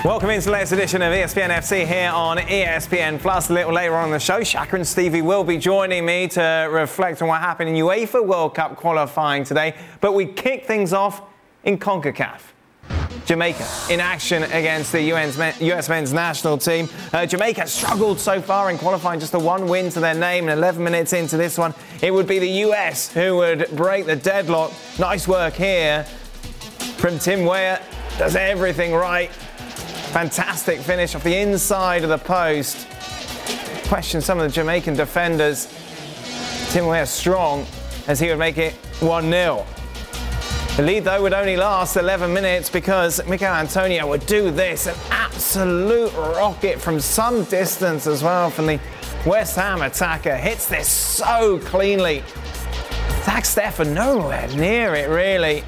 Welcome into the latest edition of ESPN FC here on ESPN Plus. A little later on in the show, Shaka and Stevie will be joining me to reflect on what happened in UEFA World Cup qualifying today. But we kick things off in CONCACAF. Jamaica in action against the US men's national team. Jamaica struggled so far in qualifying, just a one win to their name, and 11 minutes into this one, it would be the US who would break the deadlock. Nice work here from Tim Weah, does everything right. Fantastic finish off the inside of the post. Question some of the Jamaican defenders. Tim Weah strong as he would make it 1-0. The lead, though, would only last 11 minutes because Mikel Antonio would do this. An absolute rocket from some distance as well from the West Ham attacker. Hits this so cleanly. Zach Steffen nowhere near it, really.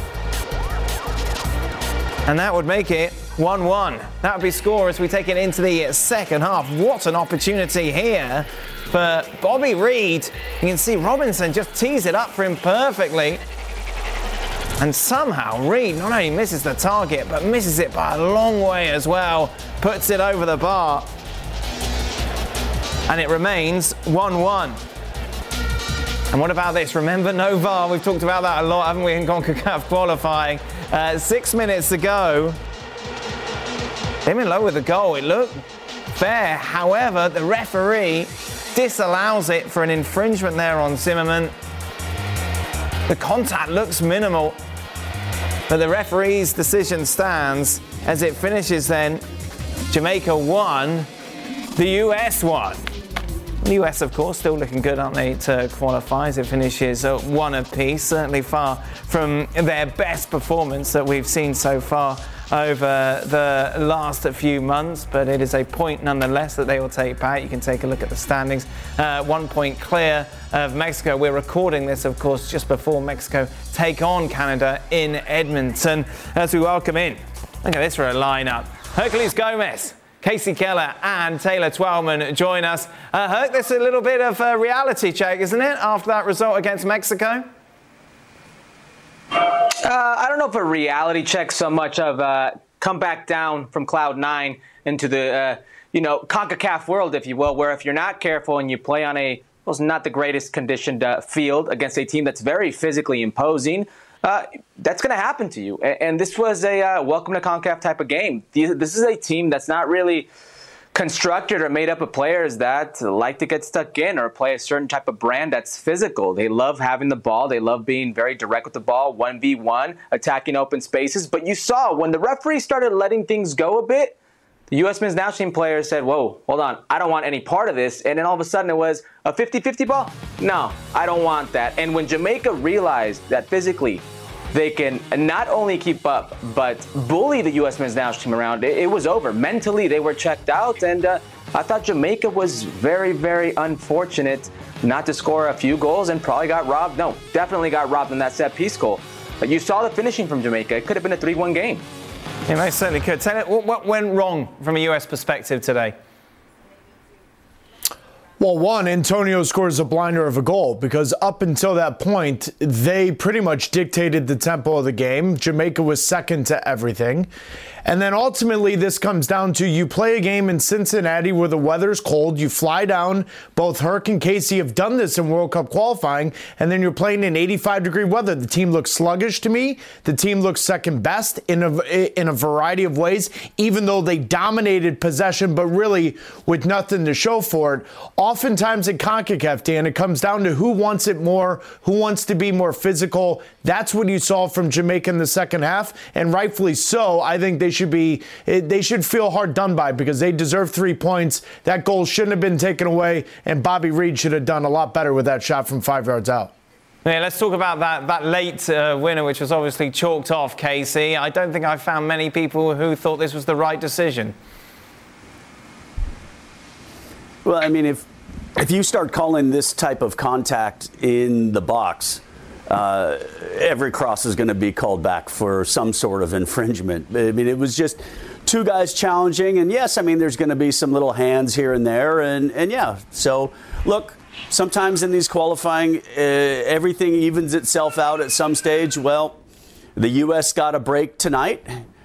And that would make it 1-1. That would be score as we take it into the second half. What an opportunity here for Bobby Reid. You can see Robinson just tees it up for him perfectly. And somehow Reid not only misses the target, but misses it by a long way as well. Puts it over the bar. And it remains 1-1. And what about this? Remember, no VAR. We've talked about that a lot, haven't we, in CONCACAF qualifying. 6 minutes to go. Came in low with the goal. It looked fair. However, the referee disallows it for an infringement there on Zimmerman. The contact looks minimal, but the referee's decision stands as it finishes then. Jamaica 1, the US 1. The US, of course, still looking good, aren't they, to qualify as it finishes 1 apiece. Certainly far from their best performance that we've seen so far over the last few months, but it is a point nonetheless that they will take back. You can take a look at the standings. 1 point clear of Mexico. We're recording this, of course, just before Mexico take on Canada in Edmonton. As we welcome in, look at this for a lineup. Herculez Gomez, Kasey Keller and Taylor Twellman join us. Herc, this is a little bit of a reality check, isn't it, after that result against Mexico? I don't know if a reality check so much of come back down from Cloud 9 into the, CONCACAF world, if you will, where if you're not careful and you play on not the greatest conditioned field against a team that's very physically imposing, that's going to happen to you. And this was a welcome to CONCACAF type of game. This is a team that's not really constructed or made up of players that like to get stuck in or play a certain type of brand that's physical. They love having the ball. They love being very direct with the ball, 1v1, attacking open spaces. But you saw when the referee started letting things go a bit, the U.S. men's national team players said, whoa, hold on, I don't want any part of this. And then all of a sudden it was a 50-50 ball. No, I don't want that. And when Jamaica realized that physically they can not only keep up, but bully the U.S. men's national team around, it was over. Mentally, they were checked out, and I thought Jamaica was very, very unfortunate not to score a few goals and probably got robbed. No, definitely got robbed in that set-piece goal. But you saw the finishing from Jamaica. It could have been a 3-1 game. Yeah, most certainly could. Taylor, what went wrong from a U.S. perspective today? Well, one, Antonio scores a blinder of a goal because up until that point, they pretty much dictated the tempo of the game. Jamaica was second to everything. And then ultimately, this comes down to you play a game in Cincinnati where the weather's cold. You fly down. Both Herc and Kasey have done this in World Cup qualifying. And then you're playing in 85-degree weather. The team looks sluggish to me. The team looks second best in a variety of ways, even though they dominated possession, but really with nothing to show for it. Oftentimes in CONCACAF, Dan, it comes down to who wants it more, who wants to be more physical. That's what you saw from Jamaica in the second half, and rightfully so. I think they should feel hard done by because they deserve 3 points. That goal shouldn't have been taken away, and Bobby Reid should have done a lot better with that shot from 5 yards out. Yeah, let's talk about that late winner, which was obviously chalked off, Kasey. I don't think I found many people who thought this was the right decision. Well, I mean, if you start calling this type of contact in the box, every cross is going to be called back for some sort of infringement. I mean, it was just two guys challenging. And yes, I mean, there's going to be some little hands here and there. And yeah, so look, sometimes in these qualifying, everything evens itself out at some stage. Well, the U.S. got a break tonight.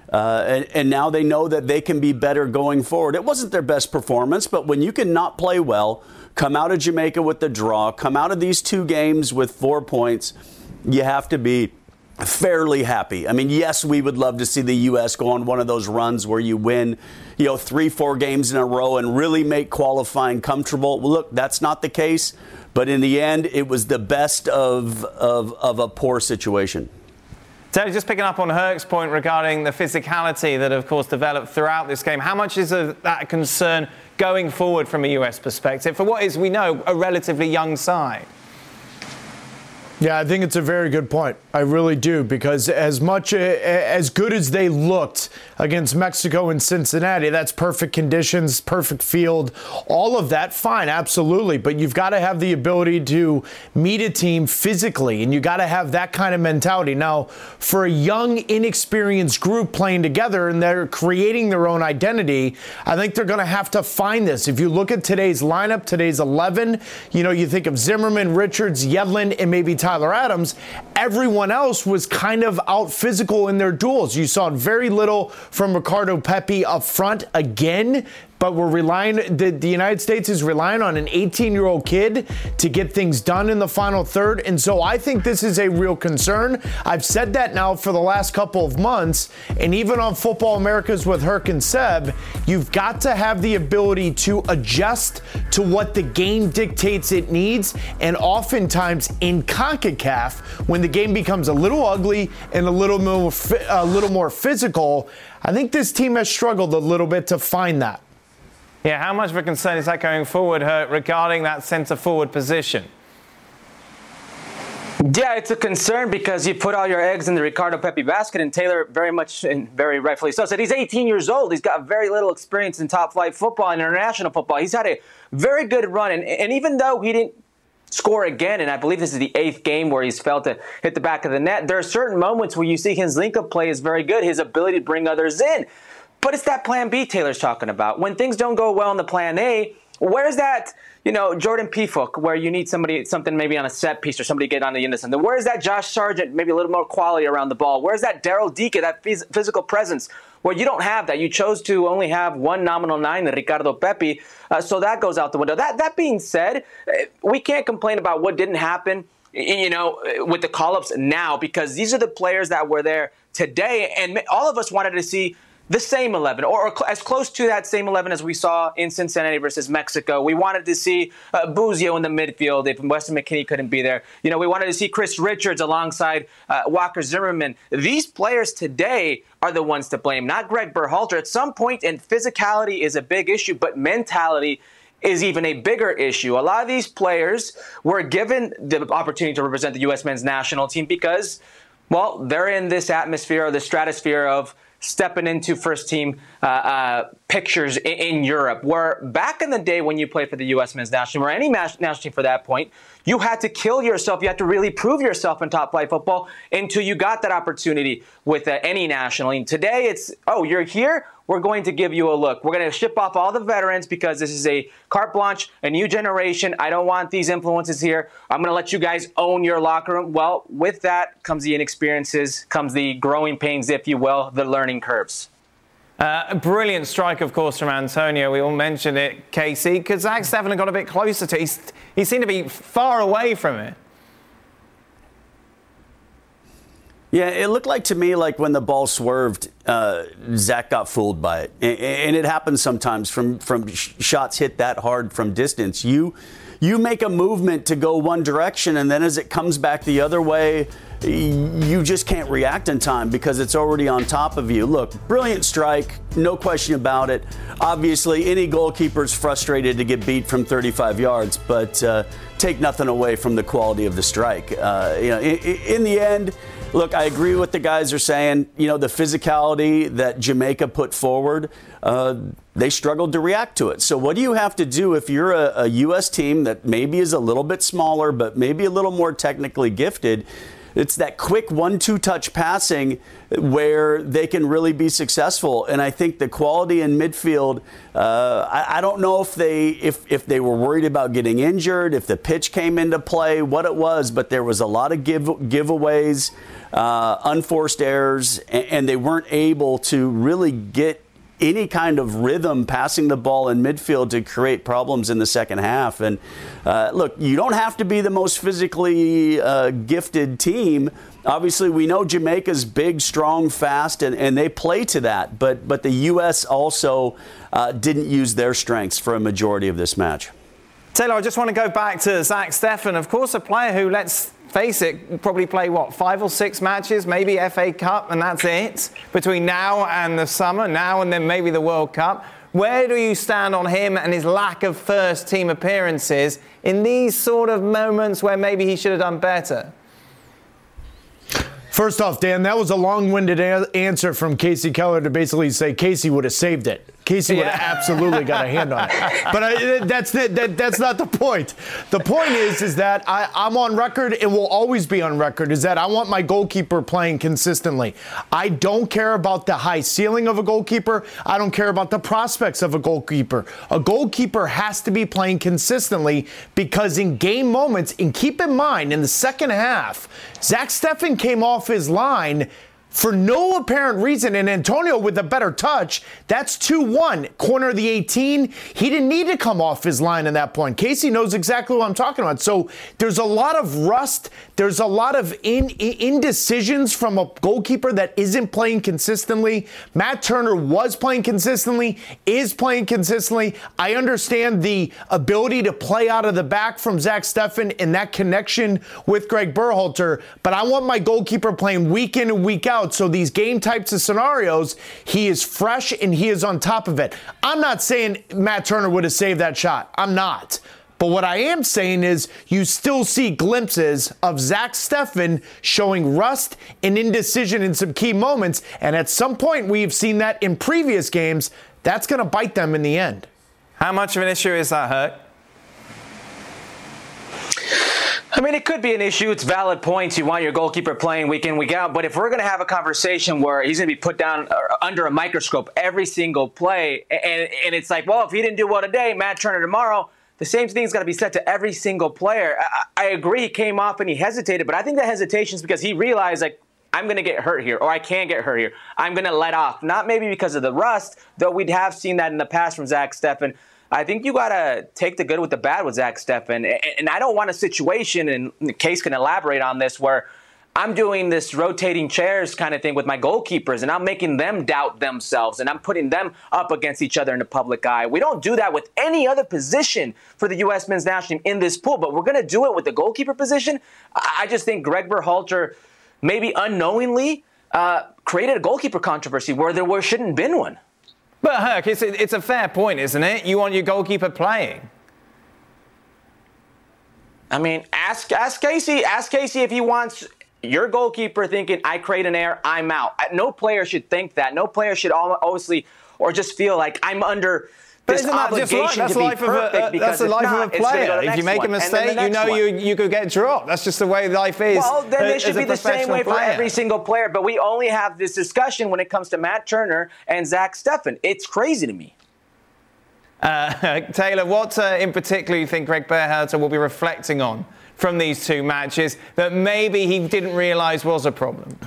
And now they know that they can be better going forward. It wasn't their best performance, but when you can not play well, come out of Jamaica with the draw, come out of these 2 games with 4 points, you have to be fairly happy. I mean, yes, we would love to see the U.S. go on one of those runs where you win, 3-4 games in a row and really make qualifying comfortable. Well, look, that's not the case. But in the end, it was the best of a poor situation. So just picking up on Herc's point regarding the physicality that, of course, developed throughout this game, how much is that a concern going forward from a U.S. perspective for what is, we know, a relatively young side? Yeah, I think it's a very good point. I really do, because as good as they looked against Mexico and Cincinnati, that's perfect conditions, perfect field, all of that, fine, absolutely. But you've got to have the ability to meet a team physically, and you got to have that kind of mentality. Now, for a young, inexperienced group playing together and they're creating their own identity, I think they're going to have to find this. If you look at today's lineup, today's 11, you think of Zimmerman, Richards, Yedlin, and maybe Tyler Adams. Everyone else was kind of out physical in their duels. You saw very little from Ricardo Pepi up front again, but we're relying, the United States is relying on an 18-year-old kid to get things done in the final third. And so I think this is a real concern. I've said that now for the last couple of months, and even on Football Americas with Herc and Seb, you've got to have the ability to adjust to what the game dictates it needs. And oftentimes in CONCACAF, when the game becomes a little ugly and a little more physical, I think this team has struggled a little bit to find that. Yeah, how much of a concern is that going forward, Herc, regarding that centre-forward position? Yeah, it's a concern because you put all your eggs in the Ricardo Pepi basket, and Taylor very much, and very rightfully so, said he's 18 years old. He's got very little experience in top-flight football and international football. He's had a very good run, and even though he didn't score again, and I believe this is the 8th game where he's failed to hit the back of the net, there are certain moments where you see his link-up play is very good, his ability to bring others in. But it's that plan B Taylor's talking about. When things don't go well in the plan A, where's that, Jordan Pefok, where you need something maybe on a set piece or somebody get on the end of something? Where's that Josh Sargent, maybe a little more quality around the ball? Where's that Daryl Dike, that physical presence? Well, you don't have that. You chose to only have one nominal 9, Ricardo Pepi, so that goes out the window. That being said, we can't complain about what didn't happen, with the call-ups now, because these are the players that were there today, and all of us wanted to see the same 11, or as close to that same 11 as we saw in Cincinnati versus Mexico. We wanted to see Buzio in the midfield if Weston McKennie couldn't be there. We wanted to see Chris Richards alongside Walker Zimmerman. These players today are the ones to blame, not Greg Berhalter. At some point, and physicality is a big issue, but mentality is even a bigger issue. A lot of these players were given the opportunity to represent the U.S. men's national team because, well, they're in this atmosphere or the stratosphere of stepping into first team pictures in Europe, where back in the day when you played for the U.S. men's national team or any national team for that point, you had to kill yourself. You had to really prove yourself in top flight football until you got that opportunity with any national team. Today it's, you're here, we're going to give you a look. We're going to ship off all the veterans because this is a carte blanche, a new generation. I don't want these influences here. I'm going to let you guys own your locker room. Well, with that comes the inexperiences, comes the growing pains, if you will, the learning curves. A brilliant strike, of course, from Antonio. We all mentioned it, Casey. Kazakhstan got a bit closer to it. He seemed to be far away from it. Yeah, it looked like to me like when the ball swerved, Zach got fooled by it. And it happens sometimes from shots hit that hard from distance. You make a movement to go one direction, and then as it comes back the other way, you just can't react in time because it's already on top of you. Look, brilliant strike, no question about it. Obviously, any goalkeeper's frustrated to get beat from 35 yards, but take nothing away from the quality of the strike. In the end, look, I agree with what the guys are saying. The physicality that Jamaica put forward, they struggled to react to it. So what do you have to do if you're a U.S. team that maybe is a little bit smaller, but maybe a little more technically gifted? It's that quick 1-2 touch passing where they can really be successful. And I think the quality in midfield, I don't know if they were worried about getting injured, if the pitch came into play, what it was, but there was a lot of giveaways, unforced errors, and they weren't able to really get any kind of rhythm passing the ball in midfield to create problems in the second half. And look, you don't have to be the most physically gifted team. Obviously, we know Jamaica's big, strong, fast, and they play to that. But the U.S. also didn't use their strengths for a majority of this match. Taylor, I just want to go back to Zach Steffen, of course, a player who, let's face it, probably play, 5 or 6 matches, maybe FA Cup, and that's it, between now and the summer, now and then maybe the World Cup. Where do you stand on him and his lack of first-team appearances in these sort of moments where maybe he should have done better? First off, Dan, that was a long-winded answer from Casey Keller to basically say Casey would have saved it. Casey would have absolutely got a hand on it. But that's not the point. The point is that I'm on record and will always be on record, is that I want my goalkeeper playing consistently. I don't care about the high ceiling of a goalkeeper. I don't care about the prospects of a goalkeeper. A goalkeeper has to be playing consistently because in game moments, and keep in mind, in the second half, Zach Steffen came off his line for no apparent reason, and Antonio with a better touch. That's 2-1, corner of the 18. He didn't need to come off his line at that point. Casey knows exactly what I'm talking about. So there's a lot of rust. There's a lot of indecisions from a goalkeeper that isn't playing consistently. Matt Turner was playing consistently, is playing consistently. I understand the ability to play out of the back from Zach Steffen and that connection with Greg Berhalter, but I want my goalkeeper playing week in and week out. So these game types of scenarios, he is fresh and he is on top of it. I'm not saying Matt Turner would have saved that shot. I'm not. But what I am saying is you still see glimpses of Zach Steffen showing rust and indecision in some key moments. And at some point, we've seen that in previous games. That's going to bite them in the end. How much of an issue is that, Herc? I mean, it could be an issue. It's valid points. You want your goalkeeper playing week in, week out. But if we're going to have a conversation where he's going to be put down under a microscope every single play, and it's like, well, if he didn't do well today, Matt Turner tomorrow, the same thing's got to be said to every single player. I agree he came off and he hesitated, but I think that hesitation is because he realized, like, I'm going to get hurt here, or I can get hurt here. I'm going to let off. Not maybe because of the rust, though we have seen that in the past from Zach Steffen. I think you got to take the good with the bad with Zach Steffen. And I don't want a situation, and Case can elaborate on this, where I'm doing this rotating chairs kind of thing with my goalkeepers, and I'm making them doubt themselves, and I'm putting them up against each other in the public eye. We don't do that with any other position for the U.S. men's national team in this pool, but we're going to do it with the goalkeeper position. I just think Greg Berhalter, maybe unknowingly, created a goalkeeper controversy where there shouldn't have been one. But, Herc, it's a fair point, isn't it? You want your goalkeeper playing. I mean, ask Casey. Ask Casey if he wants your goalkeeper thinking, I create an error, I'm out. No player should think that. No player should obviously, or just feel like I'm under this obligation to be perfect. That's the life of a player. If you make a mistake, you know you could get dropped. That's just the way life is. Well, then it should be the same way for every single player. But we only have this discussion when it comes to Matt Turner and Zach Steffen. It's crazy to me. Taylor, what in particular you think Greg Berhalter will be reflecting on from these two matches that maybe he didn't realize was a problem?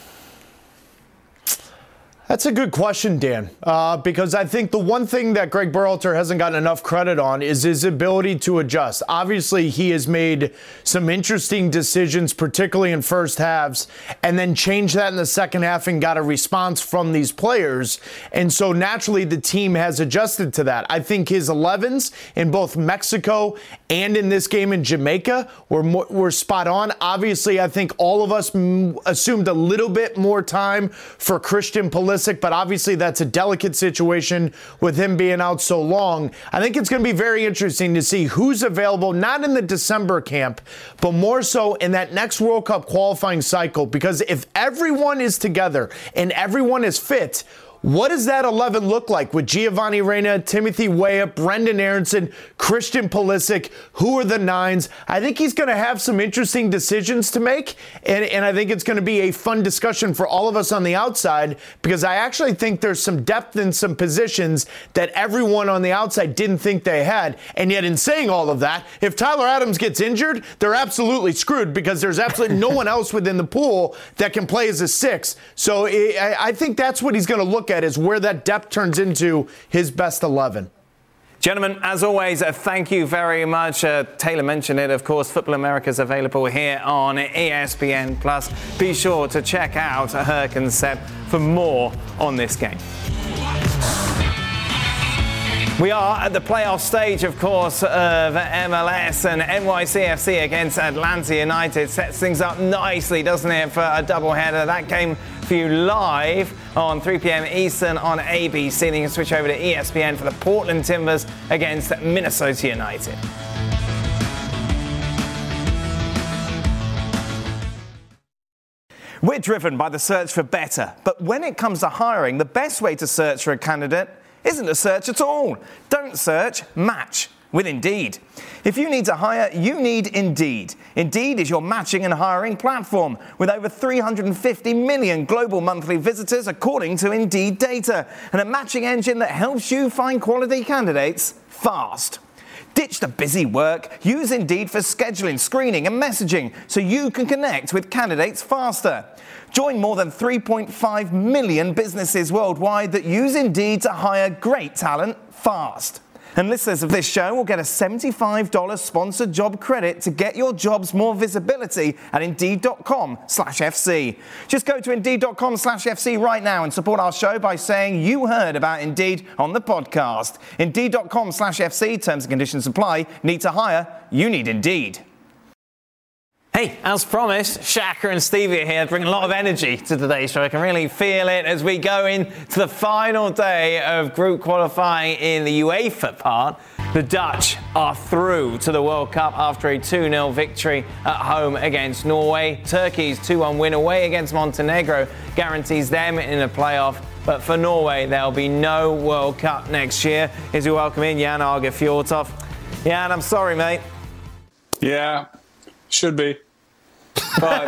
That's a good question, Dan, because I think the one thing that Greg Berhalter hasn't gotten enough credit on is his ability to adjust. Obviously, he has made some interesting decisions, particularly in first halves, and then changed that in the second half and got a response from these players. And so naturally, the team has adjusted to that. I think his 11s in both Mexico and in this game in Jamaica were spot on. Obviously, I think all of us assumed a little bit more time for Christian Pulisic, but obviously that's a delicate situation with him being out so long. I think it's going to be very interesting to see who's available, not in the December camp, but more so in that next World Cup qualifying cycle, because if everyone is together and everyone is fit, what does that 11 look like with Giovanni Reyna, Timothy Weah, Brendan Aronson, Christian Pulisic? Who are the nines? I think he's going to have some interesting decisions to make, and I think it's going to be a fun discussion for all of us on the outside, because I actually think there's some depth in some positions that everyone on the outside didn't think they had. And yet in saying all of that, if Tyler Adams gets injured, they're absolutely screwed, because there's absolutely no one else within the pool that can play as a 6. So I think that's what he's going to look at, is where that depth turns into his best 11. Gentlemen, as always, thank you very much. Taylor mentioned it, of course. Football America is available here on ESPN+. Be sure to check out Herc and Seb for more on this game. We are at the playoff stage, of course, of MLS, and NYCFC against Atlanta United sets things up nicely, doesn't it, for a doubleheader. That game for you live on 3 p.m. Eastern on ABC. Then you can switch over to ESPN for the Portland Timbers against Minnesota United. We're driven by the search for better, but when it comes to hiring, the best way to search for a candidate isn't to search at all. Don't search, match with Indeed. If you need to hire, you need Indeed. Indeed is your matching and hiring platform with over 350 million global monthly visitors according to Indeed data, and a matching engine that helps you find quality candidates fast. Ditch the busy work. Use Indeed for scheduling, screening and messaging so you can connect with candidates faster. Join more than 3.5 million businesses worldwide that use Indeed to hire great talent fast. And listeners of this show will get a $75 sponsored job credit to get your jobs more visibility at Indeed.com/FC. Just go to Indeed.com/FC right now and support our show by saying you heard about Indeed on the podcast. Indeed.com/FC. Terms and conditions apply. Need to hire? You need Indeed. Hey, as promised, Shaka and Stevie are here, bringing a lot of energy to today's show. I can really feel it as we go into the final day of group qualifying in the UEFA part. The Dutch are through to the World Cup after a 2-0 victory at home against Norway. Turkey's 2-1 win away against Montenegro guarantees them in a playoff. But for Norway, there'll be no World Cup next year. As we welcome in Jan Åge Fjørtoft. Jan, I'm sorry, mate. Yeah, should be. But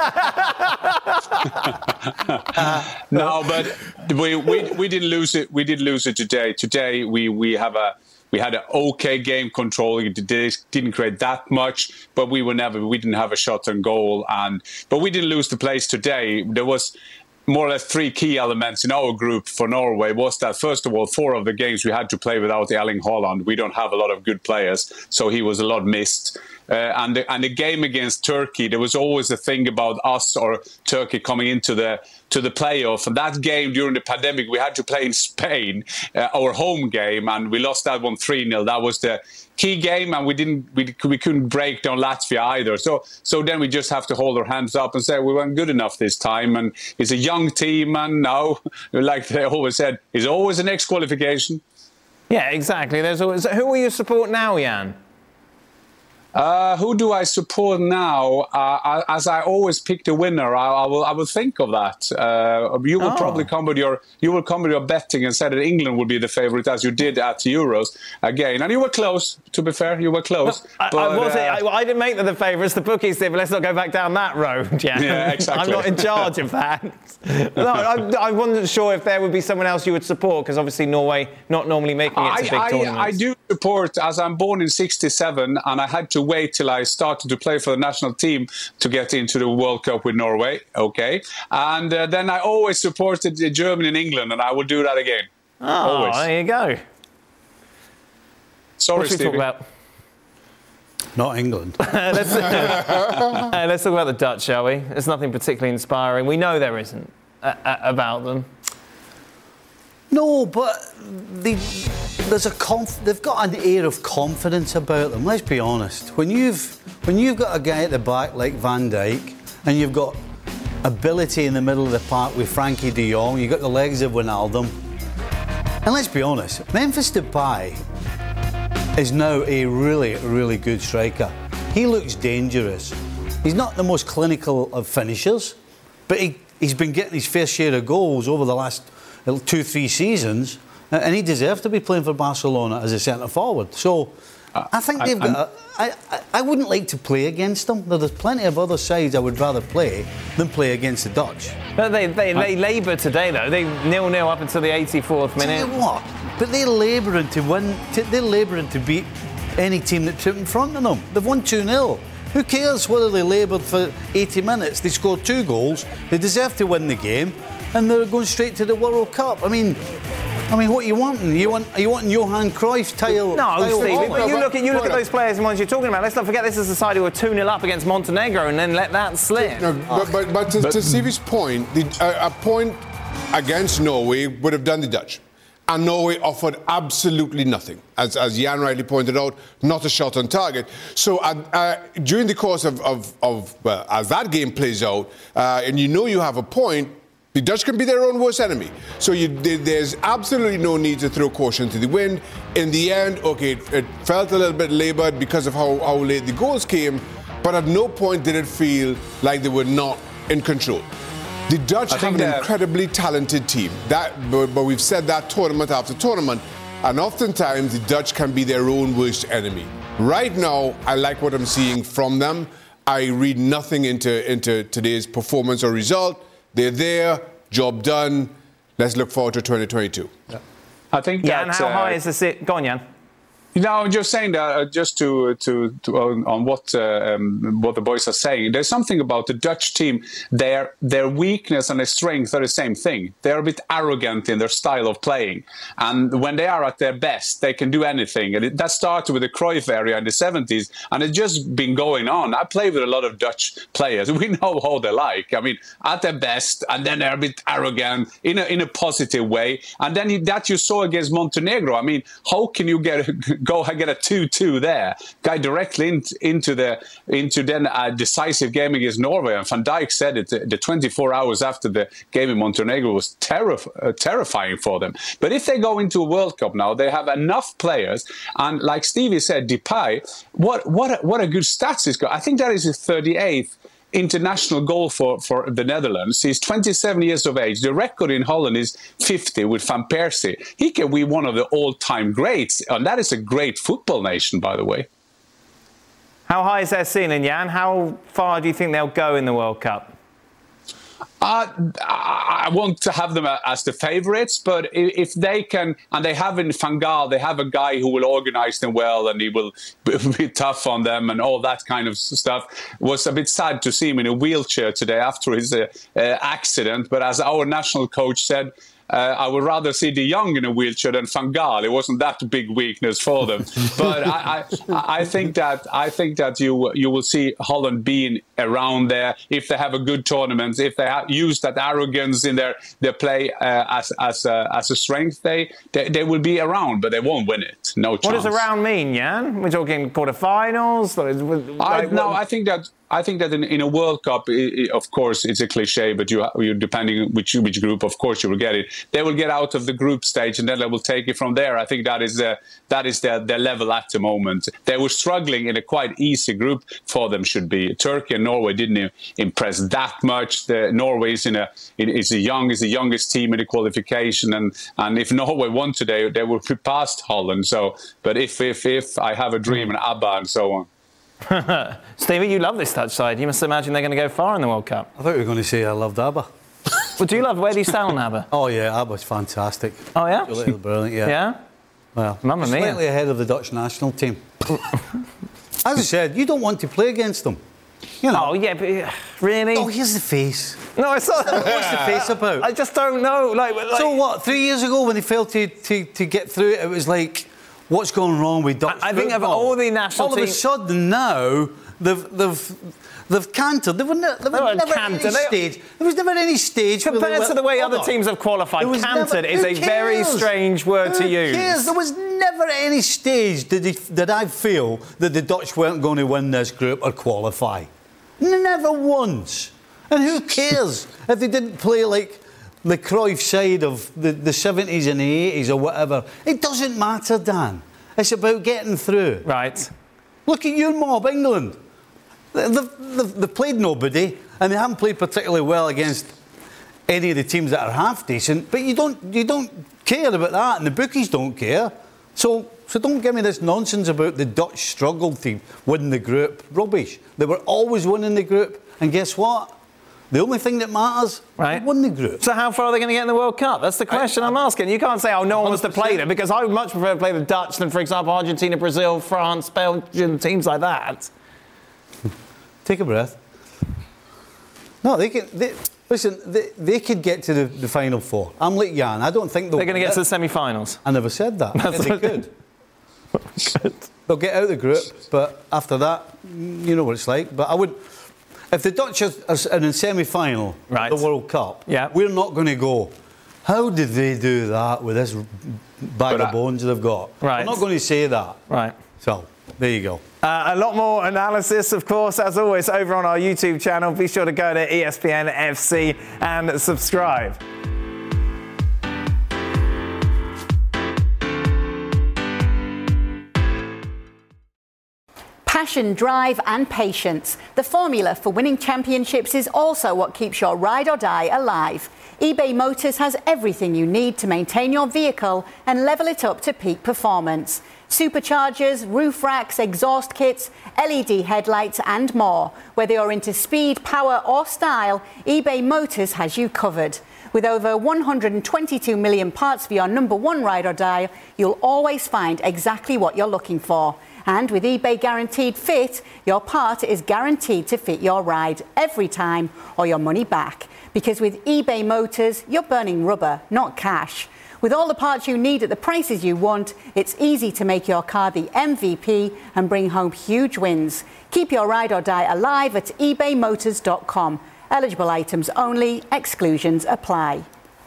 no, but we didn't lose it. We did lose it today. Today we had an okay game control. It didn't create that much, but we didn't have a shot on goal. But we didn't lose the place today. There was more or less 3 key elements in our group for Norway. Was that, first of all, 4 of the games we had to play without Erling Haaland. We don't have a lot of good players, so he was a lot missed. And the game against Turkey, there was always a thing about us or Turkey coming into the playoff. And that game during the pandemic, we had to play in Spain, our home game, and we lost that one 3-0. That was the key game, and we couldn't break down Latvia either. So then we just have to hold our hands up and say we weren't good enough this time. And it's a young team, and now, like they always said, it's always a next qualification. Yeah, exactly. There's always. Who will you support now, Jan? Who do I support now? As I always pick the winner, I will think of that. You will probably come with your betting and say that England would be the favourite, as you did at the Euros again. And you were close. To be fair, you were close. I didn't make them the favourites. The bookies did, but let's not go back down that road. Yeah, exactly. I'm not in charge of that. No, I wasn't sure if there would be someone else you would support, because obviously Norway not normally making it to big tournaments. I do support, as I'm born in '67, and I had to wait till I started to play for the national team to get into the World Cup with Norway. Okay, and then I always supported Germany and England, and I will do that again. Oh, always. There you go. Sorry, Stevie. Talk about? Not England. Let's talk about the Dutch, shall we? There's nothing particularly inspiring. We know there isn't about them. No, but they've got an air of confidence about them. Let's be honest. When you've got a guy at the back like Van Dijk, and you've got ability in the middle of the park with Frankie de Jong, you've got the legs of Wijnaldum, and let's be honest, Memphis Depay is now a really, really good striker. He looks dangerous. He's not the most clinical of finishers, but he's been getting his fair share of goals over the last 2-3 seasons, and he deserved to be playing for Barcelona as a centre forward. So I think they've got. I wouldn't like to play against them. There's plenty of other sides I would rather play than play against the Dutch. But they labour today, though. They 0-0 up until the 84th minute. Tell you what, but they're labouring to win. They're labouring to beat any team that's in front of them. They've won 2-0. Who cares whether they laboured for 80 minutes? They scored 2 goals. They deserve to win the game, and they're going straight to the World Cup. I mean, what are you wanting? Are you wanting Johan Cruyff style? No, Stevie, but you look at at those players and ones you're talking about. Let's not forget this is a side who were 2-0 up against Montenegro and then let that slip. No, but to Stevie's point, a point against Norway would have done the Dutch. And Norway offered absolutely nothing. As Jan rightly pointed out, not a shot on target. So during the course of as that game plays out, and you have a point, the Dutch can be their own worst enemy. So there's absolutely no need to throw caution to the wind. In the end, okay, it felt a little bit laboured because of how late the goals came, but at no point did it feel like they were not in control. The Dutch have an incredibly talented team. But we've said that tournament after tournament, and oftentimes the Dutch can be their own worst enemy. Right now, I like what I'm seeing from them. I read nothing into today's performance or result. They're there, job done. Let's look forward to 2022. Yeah. I think Jan, how high is the sit? Go on, Jan. No, I'm just saying that just to on what the boys are saying. There's something about the Dutch team. Their weakness and their strength are the same thing. They're a bit arrogant in their style of playing, and when they are at their best, they can do anything. And that started with the Cruyff era in the 70s, and it's just been going on. I play with a lot of Dutch players. We know how they're like. I mean, at their best, and then they're a bit arrogant in a positive way. And then that you saw against Montenegro. I mean, how can you get a 2-2 there, guy directly into then a decisive game against Norway? And Van Dijk said it the 24 hours after the game in Montenegro was terrifying for them. But if they go into a World Cup now, they have enough players, and like Stevie said, Depay, what a good stats he's got. I think that is his 38th international goal for the Netherlands. He's 27 years of age. The record in Holland is 50 with Van Persie. He can be one of the all-time greats, and that is a great football nation, by the way. How high is their ceiling, Jan? How far do you think they'll go in the World Cup? I want to have them as the favourites, but if they can, and they have in Van Gaal, they have a guy who will organise them well, and he will be tough on them and all that kind of stuff. It was a bit sad to see him in a wheelchair today after his accident, but as our national coach said, I would rather see De Jong in a wheelchair than Van Gaal. It wasn't that big weakness for them. But I think that you will see Holland being around there if they have a good tournament. If they use that arrogance in their play as a strength, they will be around, but they won't win it. No chance. What does around mean, Jan? We're talking quarterfinals. I think that in a World Cup, of course, it's a cliche, but you depending which group, of course, you will get it. They will get out of the group stage, and then they will take it from there. I think that is their level at the moment. They were struggling in a quite easy group for them. Should be Turkey and Norway didn't impress that much. Norway is the youngest team in the qualification, and if Norway won today, they will be past Holland. So, but if I have a dream and ABBA and so on. Stevie, you love this Dutch side. You must imagine they're going to go far in the World Cup. I thought you were going to say I loved ABBA. Well, where do you stand on ABBA? Oh, yeah, ABBA's fantastic. Oh, yeah? Absolutely brilliant, yeah. Yeah? Well, Mamma mia. Slightly ahead of the Dutch national team. As I said, you don't want to play against them. You know. Oh, yeah, but really? Oh, here's the face. No, it's not. What's the face about? I just don't know. Like, so what, 3 years ago when they failed to get through it, it was like, what's going wrong with Dutch I think of all the national teams... All of a sudden now, they've cantered. There was never any stage... Compared to the way other teams have qualified, cantered is a very strange word to use. Who cares? There was never any stage that I feel that the Dutch weren't going to win this group or qualify. Never once. And who cares if they didn't play like the Cruyff side of the 70s and the 80s or whatever? It doesn't matter, Dan. It's about getting through. Right. Look at your mob, England. They've played nobody, and they haven't played particularly well against any of the teams that are half decent, but you don't care about that, and the bookies don't care. So don't give me this nonsense about the Dutch struggled to win the group. Rubbish. They were always winning the group, and guess what? The only thing that matters, they won the group. So how far are they going to get in the World Cup? That's the question I'm asking. You can't say, no one wants to play them, because I would much prefer to play the Dutch than, for example, Argentina, Brazil, France, Belgium, teams like that. Take a breath. No, they could get to the Final Four. I'm like Jan. I don't think they're going to get to the semi-finals. I never said that. They could. They'll get out of the group, but after that, you know what it's like. But I would... If the Dutch are in the semi-final of the World Cup, we're not going to go, how did they do that with this bag of bones they've got? Right. I'm not going to say that. Right. So, there you go. A lot more analysis, of course, as always, over on our YouTube channel. Be sure to go to ESPN FC and subscribe. Passion, drive and patience. The formula for winning championships is also what keeps your ride or die alive. eBay Motors has everything you need to maintain your vehicle and level it up to peak performance. Superchargers, roof racks, exhaust kits, LED headlights and more. Whether you're into speed, power or style, eBay Motors has you covered. With over 122 million parts for your number one ride or die, you'll always find exactly what you're looking for. And with eBay Guaranteed Fit, your part is guaranteed to fit your ride every time or your money back. Because with eBay Motors, you're burning rubber, not cash. With all the parts you need at the prices you want, it's easy to make your car the MVP and bring home huge wins. Keep your ride or die alive at ebaymotors.com. Eligible items only, exclusions apply.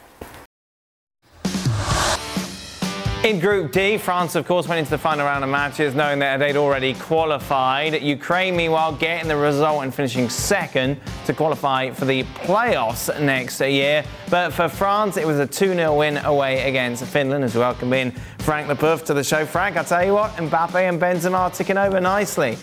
In Group D, France, of course, went into the final round of matches knowing that they'd already qualified. Ukraine, meanwhile, getting the result and finishing second to qualify for the playoffs next year. But for France, it was a 2-0 win away against Finland, as we welcome in Frank Leboeuf to the show. Frank, I tell you what, Mbappe and Benzema are ticking over nicely.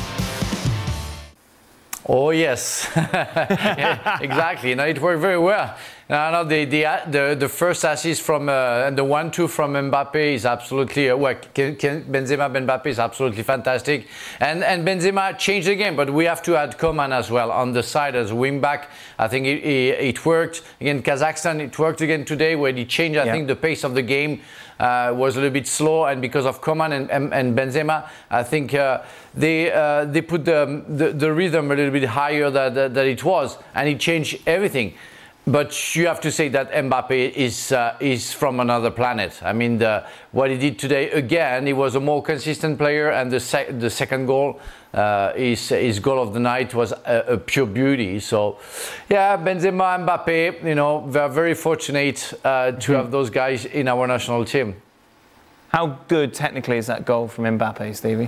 Oh yes, exactly. It worked very well. The first assist from and the 1-2 from Mbappe is absolutely Benzema Mbappe is absolutely fantastic, and Benzema changed the game. But we have to add Coman as well on the side as wing back. I think it worked again. Kazakhstan, it worked again today where he changed. I think the pace of the game was a little bit slow, and because of Coman and Benzema, I think they put the rhythm a little bit higher than it was, and it changed everything. But you have to say that Mbappe is from another planet. I mean, what he did today again, he was a more consistent player, and the second goal, his goal of the night was a pure beauty. So, yeah, Benzema, Mbappe, they're very fortunate to have those guys in our national team. How good technically is that goal from Mbappe, Stevie?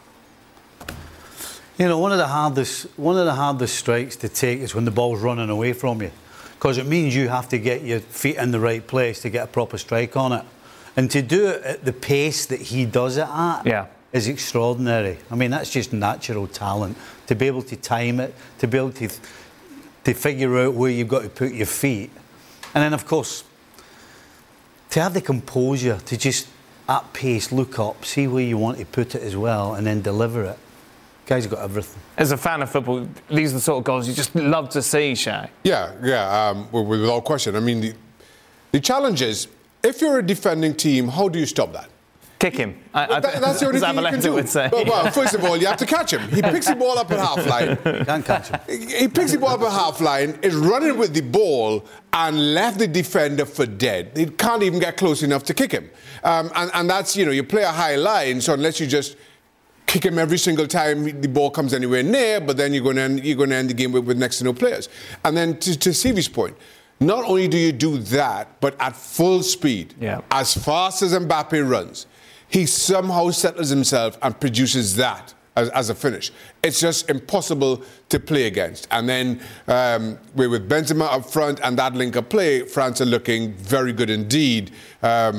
One of the hardest strikes to take is when the ball's running away from you. Because it means you have to get your feet in the right place to get a proper strike on it. And to do it at the pace that he does it at is extraordinary. I mean, that's just natural talent. To be able to time it, to be able to figure out where you've got to put your feet. And then, of course, to have the composure to just, at pace, look up, see where you want to put it as well, and then deliver it. Guy's got everything. As a fan of football, these are the sort of goals you just love to see, Shay. Without question. I mean, the challenge is, if you're a defending team, how do you stop that? Kick him. That's the only thing you can do. Would say. Well, first of all, you have to catch him. He picks the ball up at half-line. You can't catch him. He picks the ball up at half-line, is running with the ball, and left the defender for dead. He can't even get close enough to kick him. And that's, you play a high line, so unless you just kick him every single time the ball comes anywhere near, but then you're going to end the game with next to no players. And then to Stevie's point, not only do you do that, but at full speed, as fast as Mbappe runs, he somehow settles himself and produces that as a finish. It's just impossible to play against. And then with Benzema up front and that link-up play, France are looking very good indeed.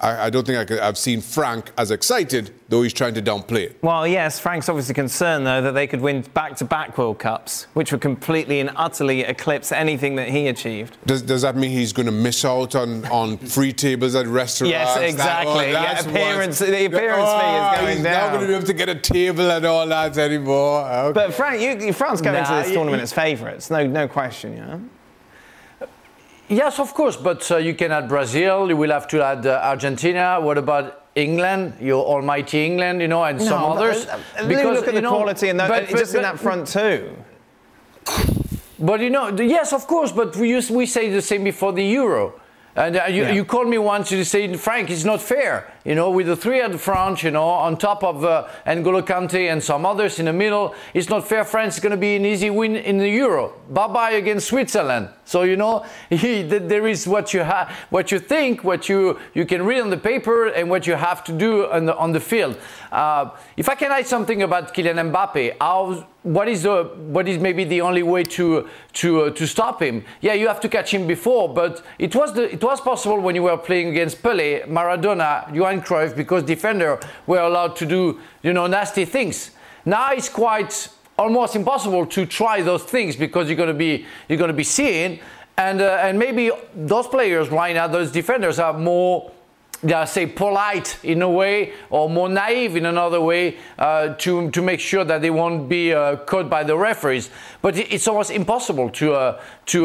I don't think I've seen Frank as excited, though he's trying to downplay it. Well, yes, Frank's obviously concerned, though, that they could win back-to-back World Cups, which would completely and utterly eclipse anything that he achieved. Does that mean he's going to miss out on free tables at restaurants? Yes, exactly. The appearance fee is going he's down. He's not going to be able to get a table and all that anymore. Okay. But Frank, France go into this tournament as favourites, no question, yeah? Yes, of course, but you can add Brazil, you will have to add Argentina. What about England, your almighty England, and some others? Because look at the quality in that front too. But yes, of course, but we say the same before the Euro. And you called me once to say, Frank, it's not fair. With the three at the front, on top of N'Golo Kante and some others in the middle, it's not fair. France is going to be an easy win in the Euro. Bye-bye against Switzerland. So, there is what you think, what you can read on the paper, and what you have to do on the field. If I can add something about Kylian Mbappe, what is maybe the only way to stop him? Yeah, you have to catch him before, but it was possible when you were playing against Pelé, Maradona, Johan Cruyff, because defenders were allowed to do nasty things. Now it's quite almost impossible to try those things because you're going to be seen, and maybe those players right now, those defenders are more, say, polite in a way, or more naive in another way, to make sure that they won't be caught by the referees. But it's almost impossible to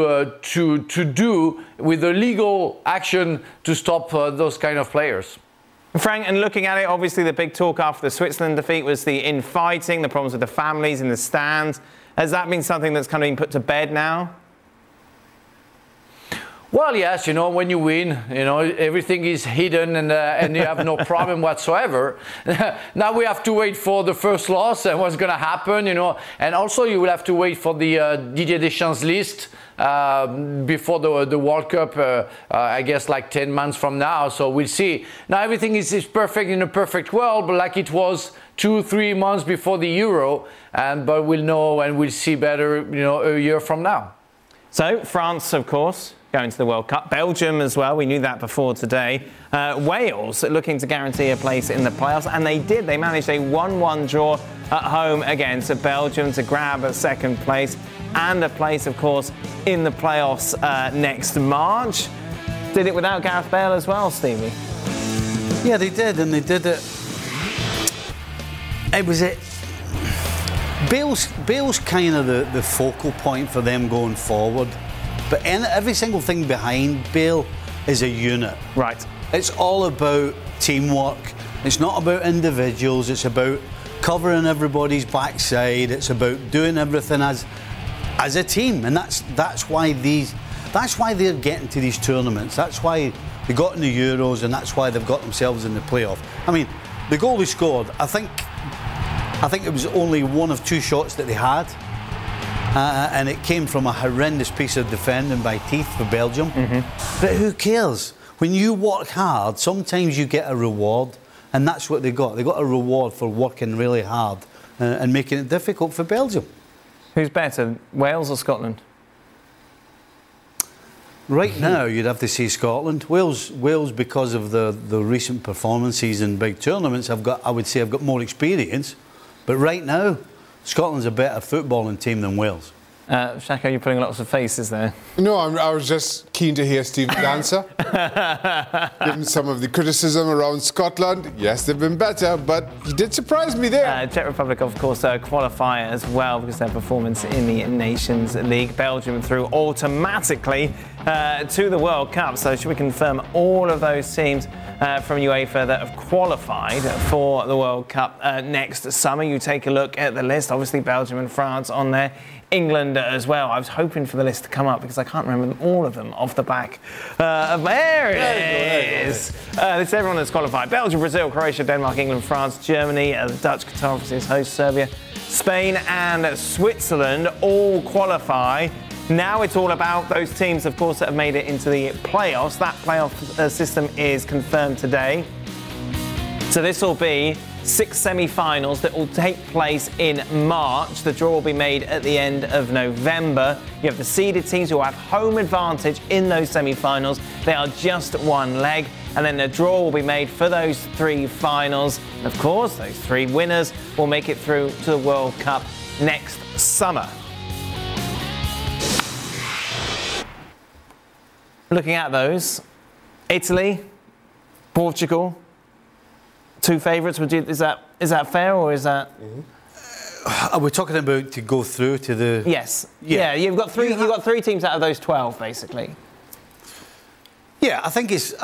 do with the legal action to stop those kind of players. Frank, and looking at it, obviously the big talk after the Switzerland defeat was the infighting, the problems with the families in the stands. Has that been something that's kind of been put to bed now? Well, yes, when you win, everything is hidden and you have no problem whatsoever. Now we have to wait for the first loss and what's going to happen, And also you will have to wait for the Didier Deschamps list before the World Cup, I guess like 10 months from now. So we'll see. Now everything is perfect in a perfect world, but like it was 2-3 months before the Euro. But we'll know and we'll see better, a year from now. So France, of course, going to the World Cup. Belgium as well, we knew that before today. Wales looking to guarantee a place in the playoffs, and they did. They managed a 1-1 draw at home against Belgium to grab a second place and a place, of course, in the playoffs next March. Did it without Gareth Bale as well, Stevie? Yeah, they did, and they did it. It was it. Bale's kind of the focal point for them going forward. But every single thing behind Bale is a unit. Right. It's all about teamwork. It's not about individuals. It's about covering everybody's backside. It's about doing everything as a team, and that's why they're getting to these tournaments. That's why they got in the Euros, and that's why they've got themselves in the playoff. I mean, the goal they scored, I think it was only one of two shots that they had. And it came from a horrendous piece of defending by Teeth for Belgium. Mm-hmm. But who cares? When you work hard, sometimes you get a reward, and that's what they got. They got a reward for working really hard and making it difficult for Belgium. Who's better, Wales or Scotland? Right now, you'd have to say Scotland. Wales, because of the recent performances in big tournaments, I would say I've got more experience. But right now, Scotland's a better footballing team than Wales. Shaka, you're putting lots of faces there. No, I was just keen to hear Steve's answer. Given some of the criticism around Scotland, yes, they've been better, but he did surprise me there. Czech Republic, of course, qualify as well because their performance in the Nations League. Belgium through automatically to the World Cup. So should we confirm all of those teams from UEFA that have qualified for the World Cup next summer? You take a look at the list. Obviously, Belgium and France on there. England as well. I was hoping for the list to come up because I can't remember all of them off the back. There it is. This is everyone that's qualified. Belgium, Brazil, Croatia, Denmark, England, France, Germany, the Dutch, Qatar, obviously as host, Serbia, Spain and Switzerland all qualify. Now it's all about those teams, of course, that have made it into the playoffs. That playoff system is confirmed today. So this will be 6 semi-finals that will take place in March. The draw will be made at the end of November. You have the seeded teams who have home advantage in those semi-finals. They are just one leg. and then a draw will be made for those 3 finals. And of course, those 3 winners will make it through to the World Cup next summer. Looking at those, Italy, Portugal, 2 favourites. Is that fair, or is that? Are we talking about to go through to the? Yes. Yeah. You've got 3 teams out of those 12, basically. Yeah, I think it's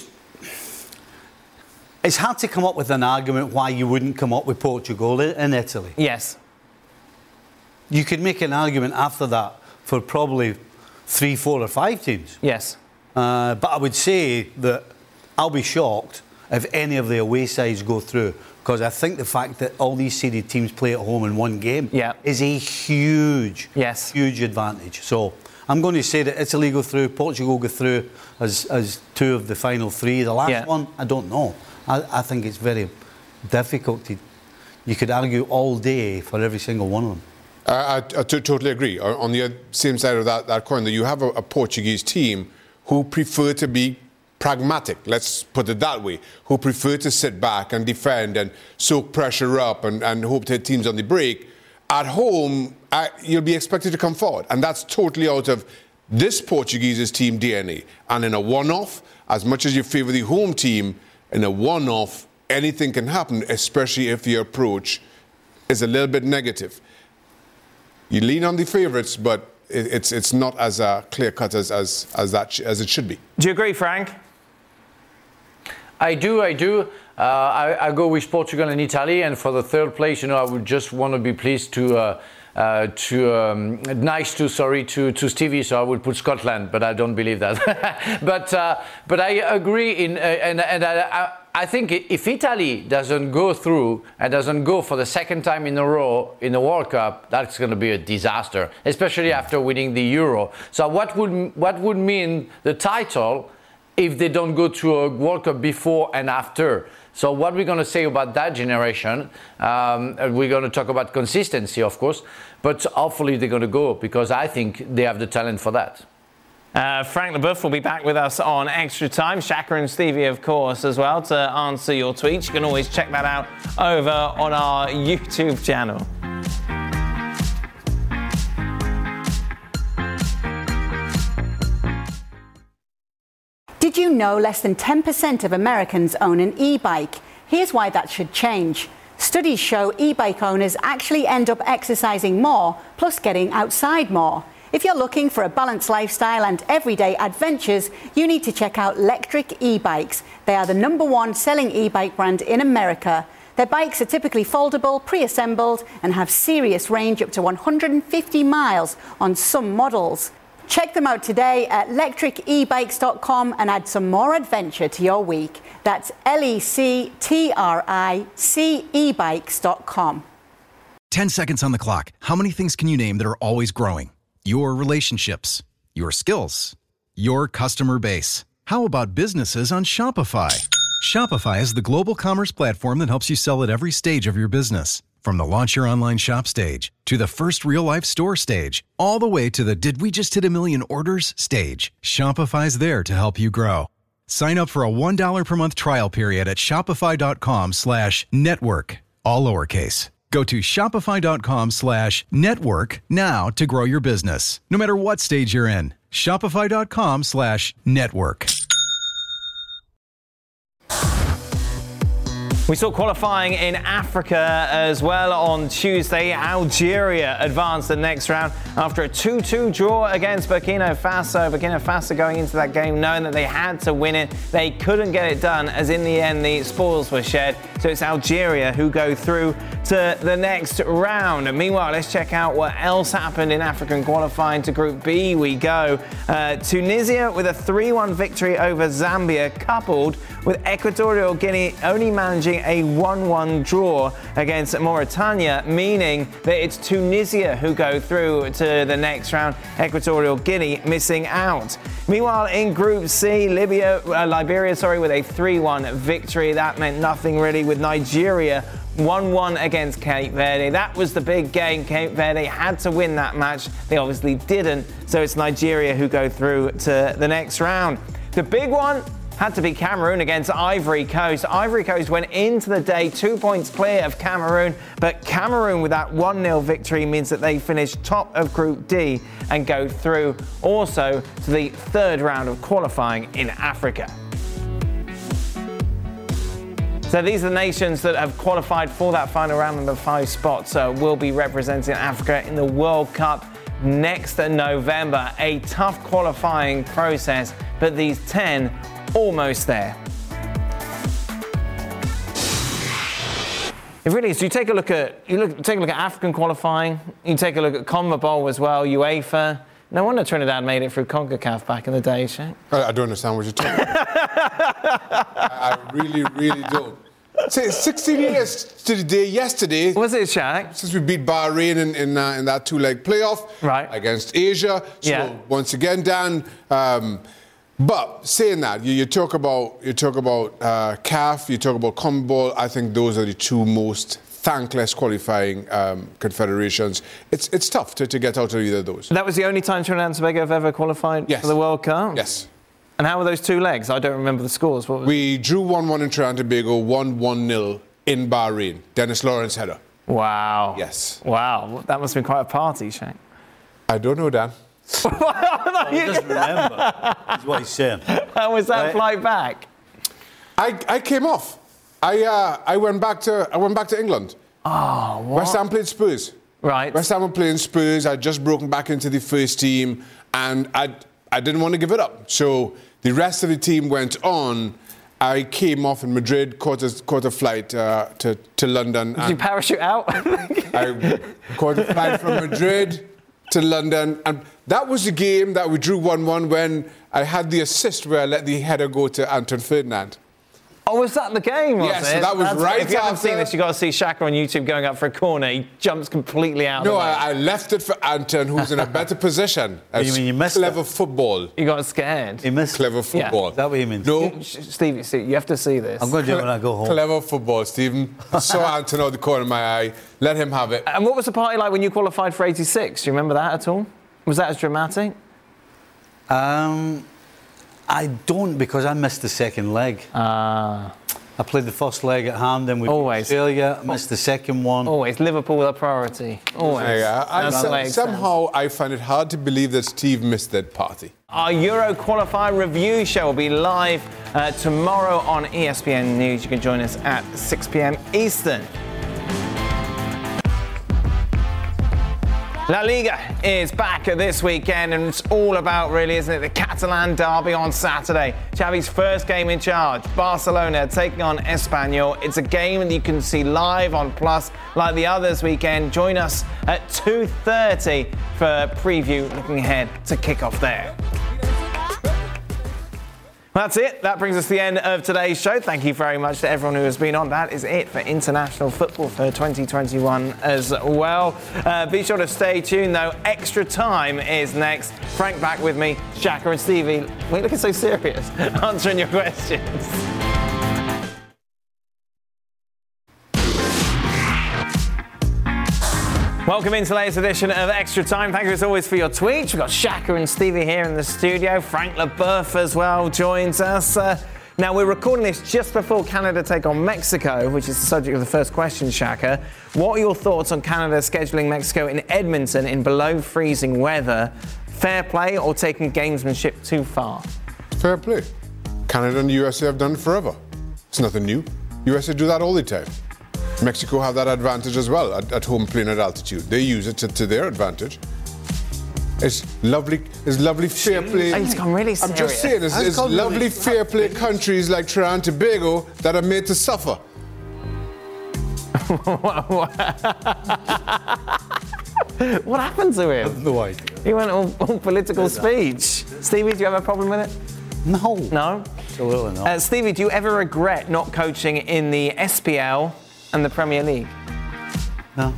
hard to come up with an argument why you wouldn't come up with Portugal and Italy. Yes. You could make an argument after that for probably 3, 4 or 5 teams. Yes. But I would say that I'll be shocked if any of the away sides go through, because I think the fact that all these seeded teams play at home in one game is a huge advantage. So I'm going to say that Italy go through, Portugal go through as 2 of the final 3. The last one, I don't know. I think it's very difficult you could argue all day for every single one of them. I totally agree. On the same side of that coin, that you have a Portuguese team who prefer to be pragmatic, let's put it that way, who prefer to sit back and defend and soak pressure up and hope to hit teams on the break. At home, you'll be expected to come forward. And that's totally out of this Portuguese team DNA. And in a one-off, as much as you favour the home team, in a one-off, anything can happen, especially if the approach is a little bit negative. You lean on the favourites, but it's not as clear-cut as it should be. Do you agree, Frank? I do. I go with Portugal and Italy, and for the 3rd place, I would just want to be pleased to Stevie, so I would put Scotland, but I don't believe that. but I agree I think if Italy doesn't go through and doesn't go for the 2nd time in a row in the World Cup, that's going to be a disaster, especially after winning the Euro. So what would mean the title if they don't go to a World Cup before and after? So what we're going to say about that generation, we're going to talk about consistency, of course, but hopefully they're going to go, because I think they have the talent for that. Frank Leboeuf will be back with us on Extra Time. Shaka and Stevie, of course, as well, to answer your tweets. You can always check that out over on our YouTube channel. Did you know less than 10% of Americans own an e-bike? Here's why that should change. Studies show e-bike owners actually end up exercising more, plus getting outside more. If you're looking for a balanced lifestyle and everyday adventures, you need to check out Lectric e-bikes. They are the #1 selling e-bike brand in America. Their bikes are typically foldable, pre-assembled, and have serious range up to 150 miles on some models. Check them out today at lectricebikes.com and add some more adventure to your week. That's lectricebikes.com. 10 seconds on the clock. How many things can you name that are always growing? Your relationships, your skills, your customer base. How about businesses on Shopify? Shopify is the global commerce platform that helps you sell at every stage of your business. From the launch your online shop stage, to the first real-life store stage, all the way to the did we just hit a million orders stage. Shopify's there to help you grow. Sign up for a $1 per month trial period at shopify.com/network, all lowercase. Go to shopify.com/network now to grow your business, no matter what stage you're in. Shopify.com/network. We saw qualifying in Africa as well on Tuesday. Algeria advanced the next round after a 2-2 draw against Burkina Faso. Burkina Faso going into that game knowing that they had to win it. They couldn't get it done, as in the end the spoils were shared. So it's Algeria who go through to the next round. And meanwhile, let's check out what else happened in African qualifying. To Group B we go. Tunisia with a 3-1 victory over Zambia, coupled with Equatorial Guinea only managing a 1-1 draw against Mauritania, meaning that it's Tunisia who go through to the next round. Equatorial Guinea missing out. Meanwhile, in Group C, Liberia with a 3-1 victory. That meant nothing really, with Nigeria 1-1 against Cape Verde. That was the big game. Cape Verde had to win that match. They obviously didn't, so it's Nigeria who go through to the next round. The big one, had to beat Cameroon against Ivory Coast. Ivory Coast went into the day 2 points clear of Cameroon, but Cameroon with that 1-0 victory means that they finish top of Group D and go through also to the third round of qualifying in Africa. So these are the nations that have qualified for that final round and the 5 spots will be representing Africa in the World Cup next November. A tough qualifying process, but these 10 almost there. It really is. You take a look at African qualifying. You take a look at CONMEBOL as well, UEFA. No wonder Trinidad made it through CONCACAF back in the day, Shaq. I don't understand what you're talking about. I really, really don't. Say 16 years to the day yesterday. Was it, Shaq? Since we beat Bahrain in that 2-leg playoff against Asia. So once again, Dan. But saying that, you talk about CAF, you talk about CONMEBOL. I think those are the 2 most thankless qualifying confederations. It's tough to get out of either of those. That was the only time Trinidad and Tobago have ever qualified for the World Cup? Yes. And how were those 2 legs? I don't remember the scores. We drew 1-1 in Trinidad and Tobago, won 1-0 in Bahrain. Dennis Lawrence header. Wow. Yes. Wow. That must have been quite a party, Shaq. I don't know, Dan. He doesn't remember. That's what he's saying. How was that flight back? I came off. I went back to England. Oh, what? West Ham played Spurs. Right. West Ham were playing Spurs. I'd just broken back into the first team, and I didn't want to give it up. So the rest of the team went on. I came off in Madrid, caught a flight to London. Did you parachute out? I caught a flight from Madrid to London, and that was the game that we drew 1-1 when I had the assist where I let the header go to Anton Ferdinand. Oh, was that the game, was yes, it? So that was right If you haven't after... seen this, you've got to see Shaka on YouTube going up for a corner. He jumps completely out. No, I left it for Anton, who's in a better position. You mean you missed clever football. You got scared. You missed clever football. Yeah. Is that what you mean? No. Stevie, you have to see this. I'm going to do it when I go home. Clever football, Stephen. I saw Anton out the corner of my eye. Let him have it. And what was the party like when you qualified for 86? Do you remember that at all? Was that as dramatic? I don't, because I missed the second leg. I played the first leg at Hampden with Australia. I missed the second one. Always. Liverpool a priority. Always. Somehow I find it hard to believe that Steve missed that party. Our Euro qualifying review show will be live tomorrow on ESPN News. You can join us at 6 p.m. Eastern. La Liga is back this weekend, and it's all about, really, isn't it, the Catalan derby on Saturday. Xavi's first game in charge. Barcelona taking on Espanyol. It's a game that you can see live on Plus like the others weekend. Join us at 2:30 for a preview looking ahead to kick off there. That's it. That brings us to the end of today's show. Thank you very much to everyone who has been on. That is it for international football for 2021 as well. Be sure to stay tuned, though. Extra Time is next. Frank back with me, Shaka and Stevie. Why are you looking so serious? Answering your questions. Welcome into the latest edition of Extra Time. Thank you as always for your tweets. We've got Shaka and Stevie here in the studio. Frank Leboeuf as well joins us. Now, we're recording this just before Canada take on Mexico, which is the subject of the first question, Shaka. What are your thoughts on Canada scheduling Mexico in Edmonton in below freezing weather? Fair play or taking gamesmanship too far? Fair play. Canada and the USA have done it forever. It's nothing new. USA do that all the time. Mexico have that advantage as well at home playing at altitude. They use it to their advantage. It's lovely, fair play. He's gone really serious. I'm just saying, it's lovely, fair play countries like Trinidad and Tobago that are made to suffer. What happened to him? I have no idea. He went all political speech. Stevie, do you have a problem with it? No. No? Absolutely not. Stevie, do you ever regret not coaching in the SPL and the Premier League? No.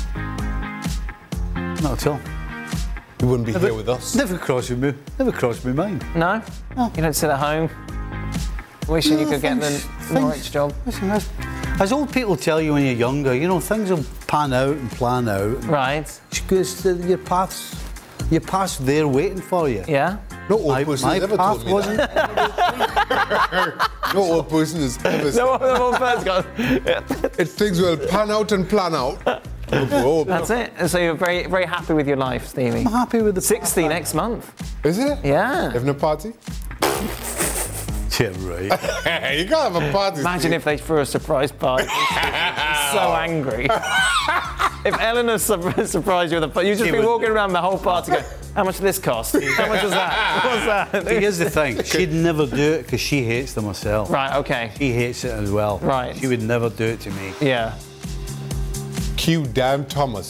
Not at all. You wouldn't be here with us. Never crossed my mind. No? No. You don't sit at home wishing you could get the Norwich job? Listen, as old people tell you when you're younger, things will pan out and plan out. Right. Because your path's there waiting for you. Yeah? No old person my has ever path told me wasn't. that. No old person has ever said No one first got. it. Things will pan out and plan out. That's it. And so you're very, very happy with your life, Stevie. I'm happy with the 60 next month. Is it? Yeah. Having a party? Yeah, right. You can't have a party. Imagine if they threw a surprise party. So angry. If Eleanor surprised you with a party, you'd just be walking around the whole party going, how much did this cost? How much was that? What's that? Here's the thing. She'd never do it because she hates them herself. Right, okay. She hates it as well. Right. She would never do it to me. Yeah. Cue Dan Thomas.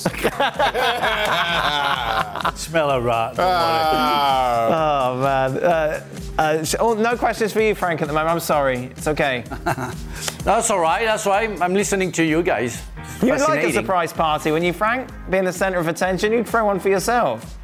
Smell a rat. Don't Oh, man. No questions for you, Frank, at the moment. I'm sorry. It's okay. That's all right. That's right. I'm listening to you guys. You'd like a surprise party, wouldn't you, Frank? Being the centre of attention, you'd throw one for yourself.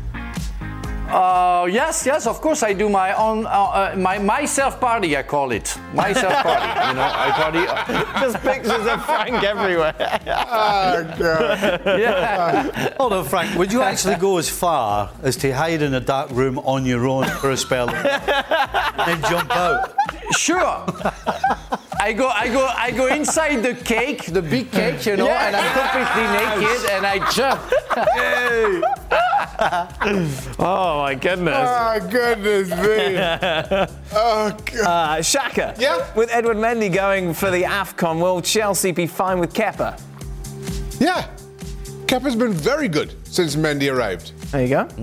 Yes, of course I do my own, my self party, I call it. My self party, I party. Just pictures of Frank everywhere. Oh, God. Yeah. Hold on, Frank. Would you actually go as far as to hide in a dark room on your own for a spell and then jump out? Sure. I go inside the cake, the big cake, and I'm completely naked and I jump. Oh my goodness. Oh, goodness me. Oh, God. Shaka. Yeah? With Edward Mendy going for the AFCON, will Chelsea be fine with Kepa? Yeah. Kepa's been very good since Mendy arrived. There you go.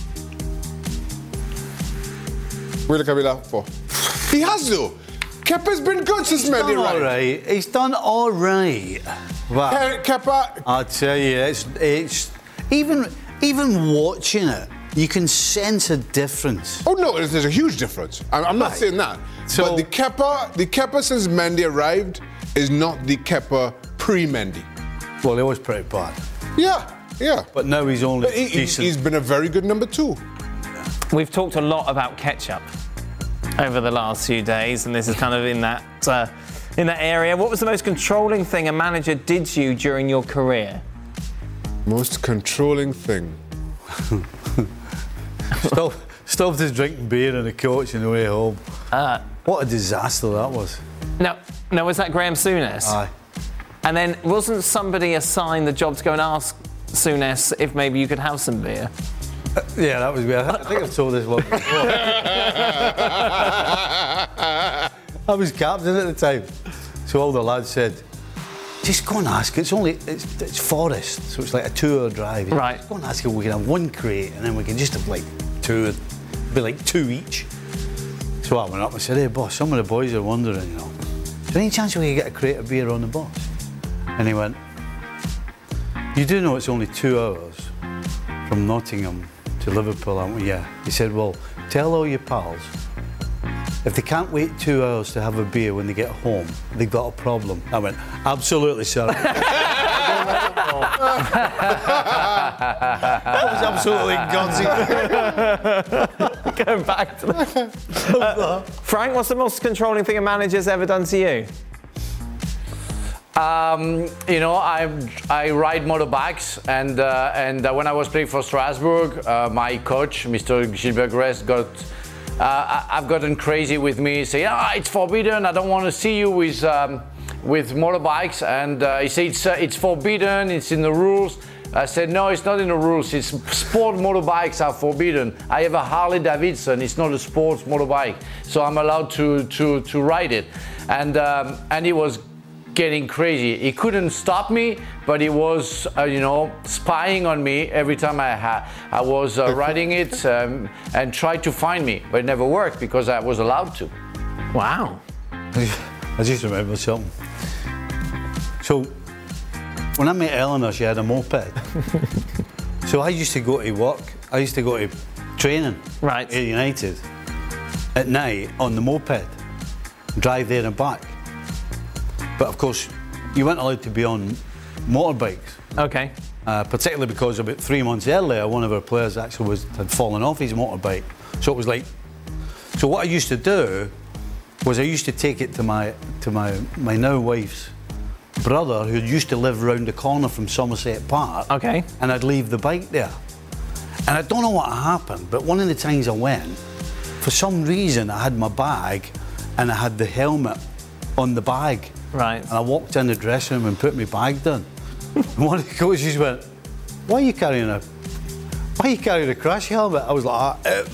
What look at me laugh for? He has though. Kepa's been good since Mendy arrived. He's done all right. But Kepa. I tell you, it's even watching it, you can sense a difference. Oh no, there's a huge difference. I'm not saying that. So- but the Kepa since Mendy arrived is not the Kepa pre-Mendy. Well, he was pretty bad. Yeah. But now he's only But decent. he's been a very good number 2. We've talked a lot about ketchup over the last few days, and this is kind of in that area. What was the most controlling thing a manager did to you during your career? Most controlling thing. Stopped his drinking beer in the coach on the way home. What a disaster that was. No, was that Graham Souness? Aye. And then wasn't somebody assigned the job to go and ask Souness if maybe you could have some beer? Yeah, that was weird. I think I've told this one before. I was captain at the time. So all the lads said, just go and ask. It's forest, so it's like a 2-hour drive. Right. Just go and ask if we can have one crate and then we can just have like 2, be like 2 each. So I went up and said, hey boss, some of the boys are wondering, is there any chance we could get a crate of beer on the bus? And he went, you do know it's only 2 hours from Nottingham to Liverpool, aren't we? Yeah. He said, well, tell all your pals, if they can't wait 2 hours to have a beer when they get home, they've got a problem. I went, absolutely, sir. That was absolutely gutsy. Going back to that. Frank, what's the most controlling thing a manager's ever done to you? I ride motorbikes, and when I was playing for Strasbourg, my coach, Mr. Gilbert Gress, I've gotten crazy with me, saying, it's forbidden. I don't want to see you with motorbikes, and he said it's forbidden. It's in the rules. I said, no, it's not in the rules. It's sport motorbikes are forbidden. I have a Harley Davidson. It's not a sports motorbike, so I'm allowed to ride it. And he was getting crazy. He couldn't stop me, but he was, spying on me every time I was riding it and tried to find me, but it never worked because I was allowed to. Wow. I just remember something. So, when I met Eleanor, she had a moped. So I used to go to work. I used to go to training at United at night on the moped, drive there and back. But of course, you weren't allowed to be on motorbikes. Okay. Particularly because about 3 months earlier, one of our players actually had fallen off his motorbike. So it was like, so what I used to do was I used to take it to my now wife's brother, who used to live round the corner from Somerset Park. Okay. And I'd leave the bike there. And I don't know what happened, but one of the times I went, for some reason I had my bag and I had the helmet on the bag. Right. And I walked in the dressing room and put my bag down. And one of the coaches went, why are you carrying a crash helmet? I was like,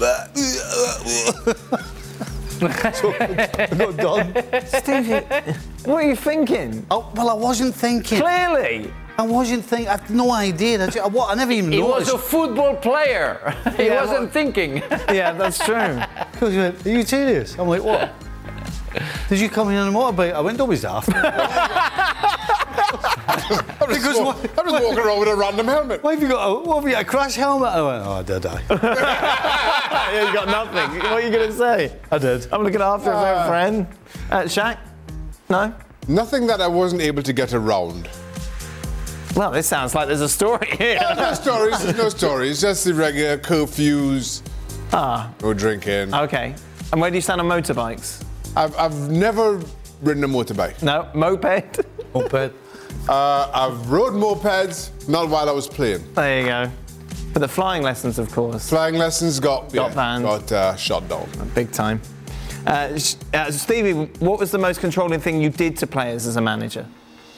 so I got done. Stevie, what are you thinking? Oh, well, I wasn't thinking. Clearly. I wasn't thinking. I had no idea. I never even He noticed. was a football player. He wasn't thinking. Yeah, that's true. Coach went, are you serious? I'm like, what? Did you come in on a motorbike? I went, don't be daft. I'm just walking around with a random helmet. What have you got a crash helmet? I went, oh, did I? Yeah, you got nothing. What are you going to say? I did. I'm looking after a favorite friend. Shaq? No? Nothing that I wasn't able to get around. Well, this sounds like there's a story here. There's no stories. Just the regular curfews. No drinking. Okay. And where do you stand on motorbikes? I've never ridden a motorbike. No? Moped? Moped. I've rode mopeds, not while I was playing. There you go. But the flying lessons, of course. Flying lessons got banned. Got shot down. Big time. Stevie, what was the most controlling thing you did to players as a manager?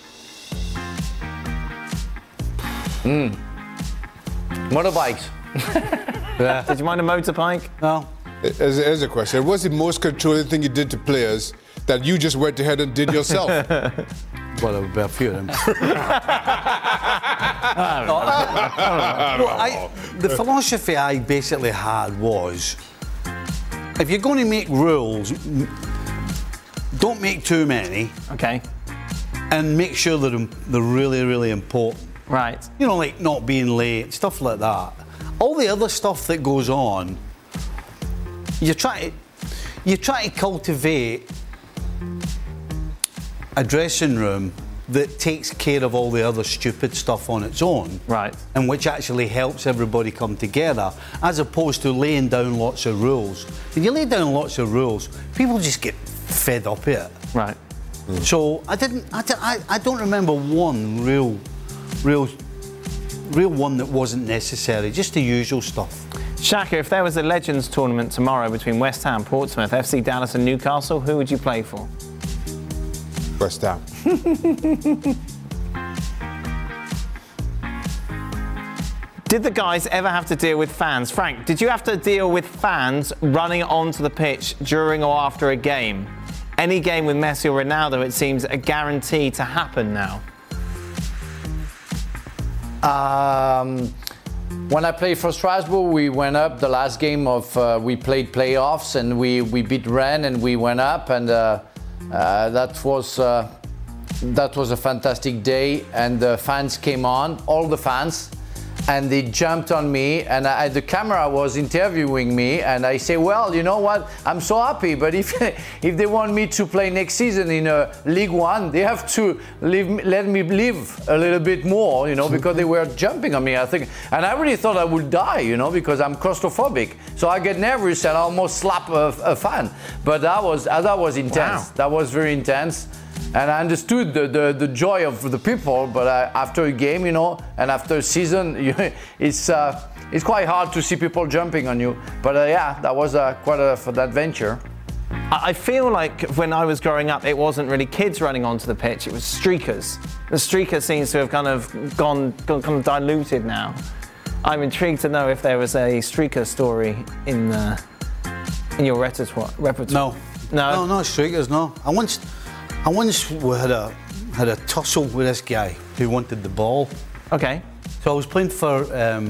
Motorbikes. Yeah. Did you mind a motorbike? No. Here's a question. What's the most controlling thing you did to players that you just went ahead and did yourself? Well, there would be a few of them. The philosophy I basically had was, if you're going to make rules, don't make too many. Okay. And make sure that they're really, really important. Right. You know, like not being late, stuff like that. All the other stuff that goes on, you try to cultivate a dressing room that takes care of all the other stupid stuff on its own. Right. And which actually helps everybody come together, as opposed to laying down lots of rules. If you lay down lots of rules, people just get fed up with it. Right. So I don't remember one real one that wasn't necessary, just the usual stuff. Shaka, if there was a Legends tournament tomorrow between West Ham, Portsmouth, FC Dallas and Newcastle, who would you play for? West Ham. Did the guys ever have to deal with fans? Frank, did you have to deal with fans running onto the pitch during or after a game? Any game with Messi or Ronaldo, it seems a guarantee to happen now. When I played for Strasbourg, we went up the last game of we played playoffs and we beat Rennes and we went up and that was a fantastic day and the fans came on, all the fans, and they jumped on me and the camera was interviewing me and I say, well, you know what, I'm so happy, but if they want me to play next season in League One, they have to let me live a little bit more, you know, because they were jumping on me, I think, and I really thought I would die, you know, because I'm claustrophobic, so I get nervous and I almost slap a fan, but that was intense. Wow. That was very intense. And I understood the joy of the people, but after a game, you know, and after a season, it's quite hard to see people jumping on you. But yeah, that was quite an adventure. I feel like when I was growing up, it wasn't really kids running onto the pitch; it was streakers. The streaker seems to have kind of gone diluted now. I'm intrigued to know if there was a streaker story in your repertoire. No, not streakers. No, I once had a tussle with this guy who wanted the ball. Okay. So I was playing for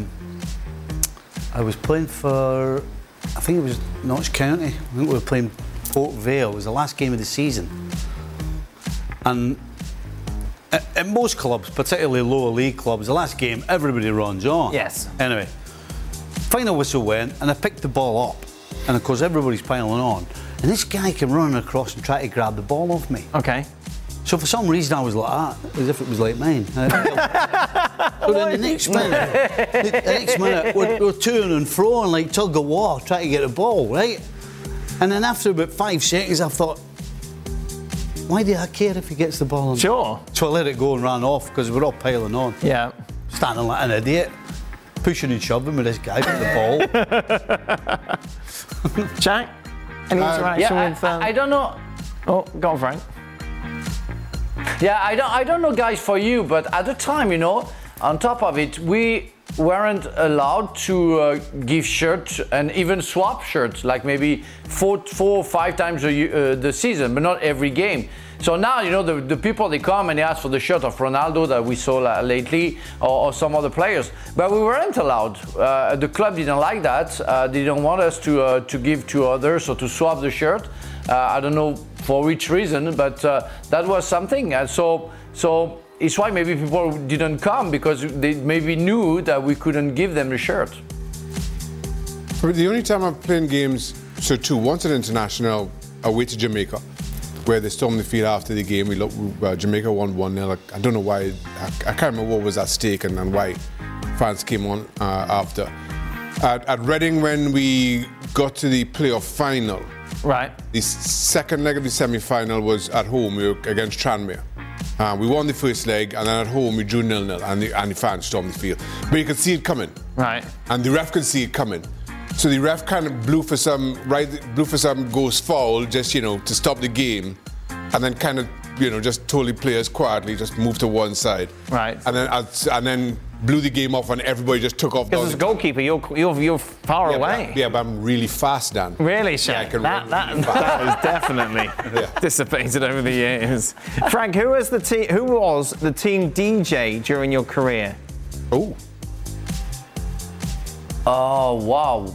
I think it was Notts County. I think we were playing Port Vale. It was the last game of the season. And at most clubs, particularly lower league clubs, the last game everybody runs on. Yes. Anyway, final whistle went and I picked the ball up. And of course everybody's piling on. And this guy came running across and tried to grab the ball off me. Okay. So for some reason I was like that, as if it was like mine. So then the next minute, we're to and fro and like tug of war, trying to get a ball, right? And then after about 5 seconds, I thought, why do I care if he gets the ball? Sure. So I let it go and ran off because we're all piling on. Yeah. Standing like an idiot. pushing and shoving with this guy with the ball. Jack, any interaction with? I don't know. Oh, go on, Frank. Yeah, I don't know, guys, for you, but at the time, on top of it, we weren't allowed to give shirts and even swap shirts, like maybe 4 or 5 times the season, but not every game. So now, the people, they come and they ask for the shirt of Ronaldo that we saw lately, or some other players. But we weren't allowed. The club didn't like that. They didn't want us to give to others or to swap the shirt. I don't know for which reason, but that was something. And so it's why maybe people didn't come, because they maybe knew that we couldn't give them the shirt. The only time I've played games, so 2, once at international, away to Jamaica, where they stormed the field after the game. Jamaica won 1-0. I don't know why. I can't remember what was at stake and why fans came on after. At Reading, when we got to the playoff final, right, the second leg of the semi-final was at home. We were against Tranmere. We won the first leg, and then at home we drew 0-0, and the fans stormed the field. But you could see it coming. Right. And the ref could see it coming. So the ref kind of blew for some ghost foul, just, to stop the game. And then kind of, just told the players quietly, just move to one side. Right. And then blew the game off, and everybody just took off. Because as a goalkeeper, you're far away. Yeah, but I'm really fast, Dan. Really, Shaq? Yeah, that is definitely dissipated over the years. Frank, who was the team DJ during your career? Oh, wow.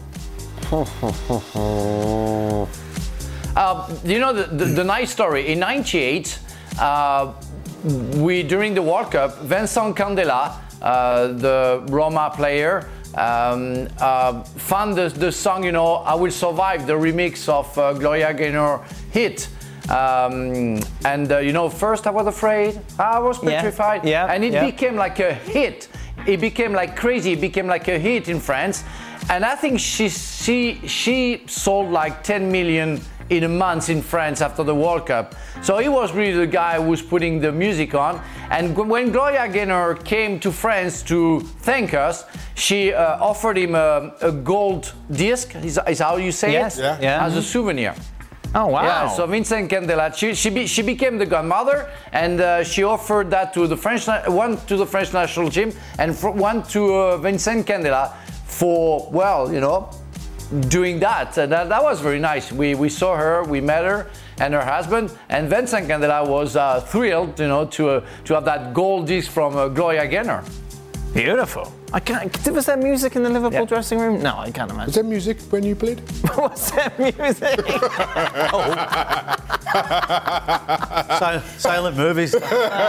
The nice story. In '98, during the World Cup, Vincent Candela, the Roma player, found the song, I Will Survive, the remix of Gloria Gaynor hit. First I was afraid, I was petrified, and it became like a hit. It became like crazy. It became like a hit in France, and I think she sold like 10 million in a month in France after the World Cup. So he was really the guy who was putting the music on. And when Gloria Gaynor came to France to thank us, she offered him a gold disc. Is how you say it? Yeah. As a souvenir. Oh, wow. Yeah, so Vincent Candela, she became the godmother, and she offered that to the one to the French national team, and one to Vincent Candela for, doing that. And that was very nice. We saw her, we met her and her husband, and Vincent Candela was thrilled, to have that gold disc from Gloria Gaynor. Beautiful. Was there music in the Liverpool dressing room? No, I can't imagine. Was there music when you played? Was there music? Silent movies. Just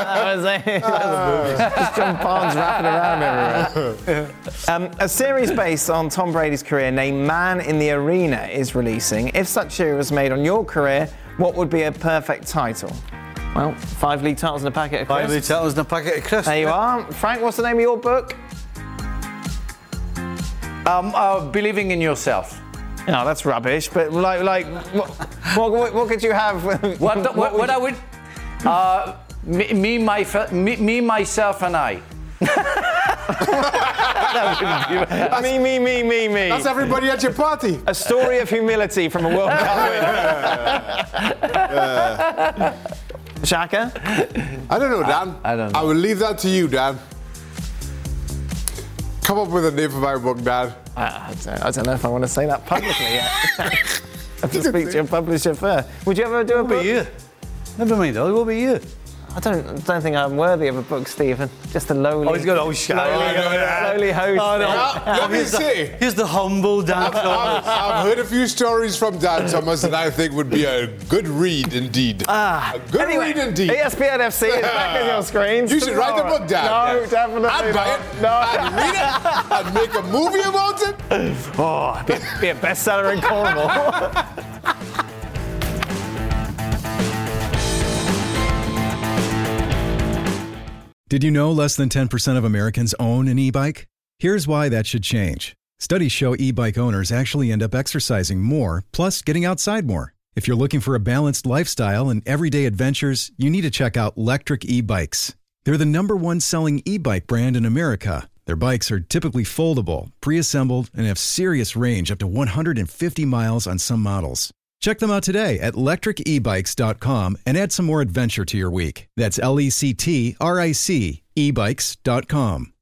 John Barnes rapping around everywhere. A series based on Tom Brady's career named Man in the Arena is releasing. If such series was made on your career, what would be a perfect title? Well, 5 league titles and a packet of crisps. 5 league titles and a packet of crisps. There you are. Frank, what's the name of your book? Believing in Yourself. No, that's rubbish. But what could you have? What I would? Me, myself, and I. Me. That's everybody at your party. A story of humility from a World Cup winner. Shaka? I don't know, Dan. I don't know. I will leave that to you, Dan. Come up with a name for my book, Dan. I don't know if I want to say that publicly yet. I have to speak to your publisher first. Would you ever do a book? What about you? Never mind, what about you? I don't think I'm worthy of a book, Stephen. Just a lowly. Oh, he's got slowly host. Oh, no. Let me see. Here's the humble Dan Thomas. I've heard a few stories from Dan Thomas that I think would be a good read indeed. A good read indeed. ESPN FC is back on your screens. You should write the book, Dan. No, definitely I'd buy it. No. I'd read it. I'd make a movie about it. Oh, be a bestseller in Cornwall. Did you know less than 10% of Americans own an e-bike? Here's why that should change. Studies show e-bike owners actually end up exercising more, plus getting outside more. If you're looking for a balanced lifestyle and everyday adventures, you need to check out Lectric e-bikes. They're the #1 selling e-bike brand in America, Their bikes are typically foldable, pre-assembled, and have serious range up to 150 miles on some models. Check them out today at lectricebikes.com and add some more adventure to your week. That's LECTRIC ebikes.com.